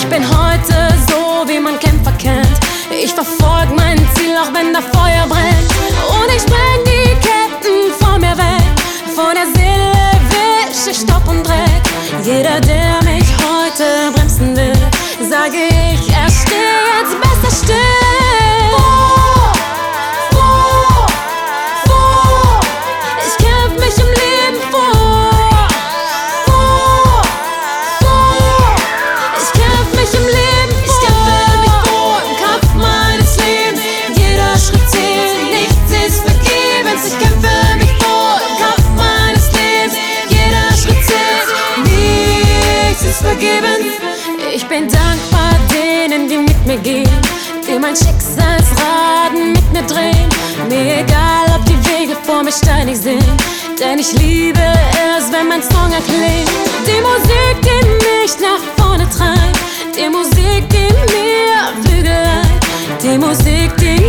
bin heute so, wie man Kämpfer kennt. Ich verfolg mein Ziel, auch wenn da Feuer brennt. Und ich spreng die Ketten vor mir weg. Von der Seele wische Staub und Dreck. Jeder, der mich heute bremsen will, sage ich, er steht jetzt besser still. Ich kämpf mich im Leben vor. Ich kämpf mich im Leben vor. Ich kämpfe mich vor im Kampf meines Lebens. Jeder Schritt zählt, nichts ist vergebens. Ich kämpfe mich vor im Kampf meines Lebens. Jeder Schritt zählt, nichts ist vergebens. Ich bin dankbar denen, die mit mir gehen, die mein Schicksalsrad mit mir drehen. Mir egal, ob die Wege vor mir steinig sind, denn ich liebe es, wenn mein Song erklingt. Die Musik, die mich nach vorne treibt, die Musik, die mir Flügel leiht, die Musik, die